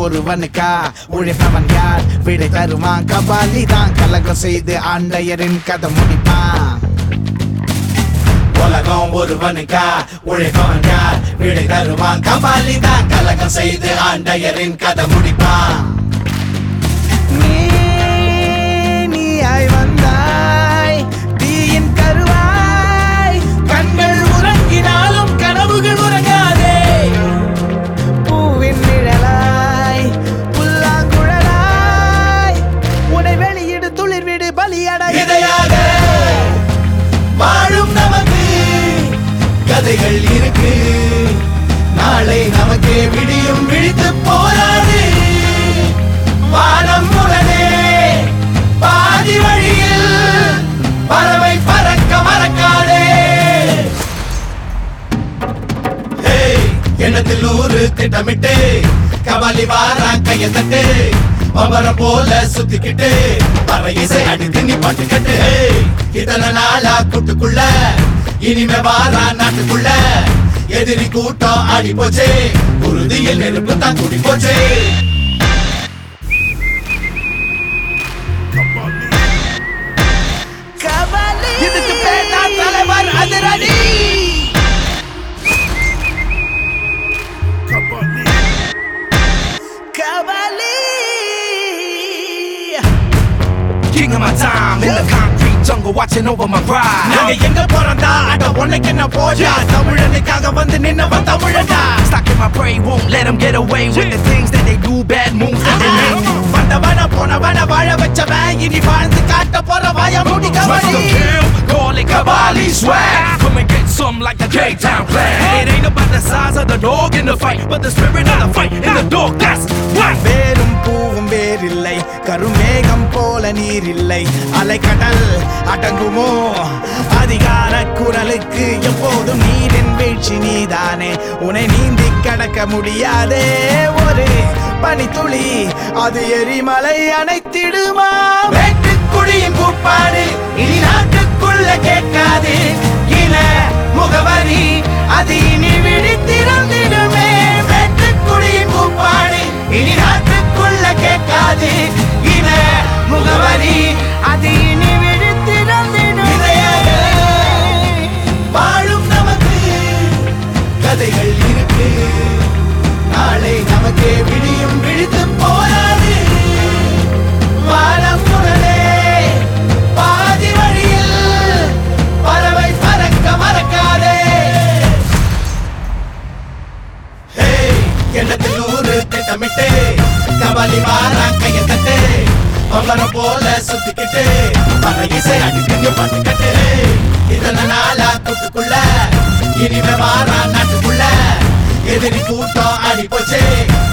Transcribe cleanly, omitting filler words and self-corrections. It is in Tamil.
ஒருவனுக்கா உழைப்பவன் யார் விடை தருவான் கபாலி தான் கலகம் செய்து ஆண்டையரின் கதை முடிப்பான் உலகம் ஒருவனுக்கா உழைப்பவன் யார் விடை தருவான் கபாலி தான் கலகம் செய்து ஆண்டையரின் கதை முடிப்பான் நீயாய் வந்தாய் தீயின் கருவாய் கண்கள் உறங்கினாலும் கனவுகள் உறங்காதே பூவின் நிழலாய் புல்லாங்குழலாய் உன்னை வெளியிடு துளிர்விடு பலியடை இதையாக வாழும் நமக்கு கதைகள் இருக்கு நாளை நமக்கே விடியும் விழித்து போராடு வானம் உடனே பாதி வழியில் பறவை பறக்க மறக்காதே எண்ணத்தில் ஊரு திட்டமிட்டு கபாலி வாரா கைய தட்டு மமர போல சுத்திக்கிட்டு பற இசை அடித்து நீ பாட்டுக்கட்டு இத்தனை நாளா கூட்டுக்குள்ள இனிமே வாரா நாட்டுக்குள்ள எதிரி கூட்டம் ஆடி போச்சு உறுதியில் நெருப்பு தான் கூடி போச்சு இதுக்கு பேர் தான் தலைவர் அதிரடி King of my time in the concrete jungle watching over my pride. நாங்க எங்க போறதா அட உனக்கு என்ன போஜா தமிழனுக்காக வந்து நின்னவன் தமிழடா. Stocking my prey won't let them get away with the things that they do, bad moves that they make. வந்தவன போனவன வாழ வச்சவன் இனி வாழ்ந்து காட்ட போற வாய மூடி Kabali. Trust to kill, call it Kabali swag. Come and get some like the K-Town clan. It ain't about the size of the dog in the fight, but the spirit of the fight in the dog. That's right. வேரும் பூவும் வேறில்லை கருமேகம் போல நீரில்லை அலைக்கடல் அடங்குமோ அதிகார குரலுக்கு எப்போதும் நீரின் வீழ்ச்சி நீதானே உன்னை நீந்தி கடக்க முடியாதே ஒரு பனித்துளி அது எரிமலை அணைத்திடுமா வெட்டுக்குடியின் கூப்பாடு இனி நாட்டுக்குள்ள கேட்காது இன முகவரி அது இனி விழித்திறந்திடுமே வெட்டுக்குடியின் கூப்பாடு இனி நாட்டுக்குள்ள கேட்காது இன முகவரி அது இனி விழித்திறந்திடுமே வாழும் நமக்கு கதைகள் இருக்கு நாளை நமக்கே விடியும் விழித்து போராது வானம் உடனே பாதி வழியில் பறவை பறக்க மறக்காதே எண்ணத்தில் ஊரு திட்டமிட்டு கபாலி வாரா கைய தட்டு பம்பரம் போல சுத்திக்கிட்டு பற இசை அடிக்கடி பாட்டுக்கட்டு இதன நாளா கூட்டுக்குள்ள இனிமே வாரா நாட்டுக்குள்ள எதிரி கூட்டம் ஆடி போச்சு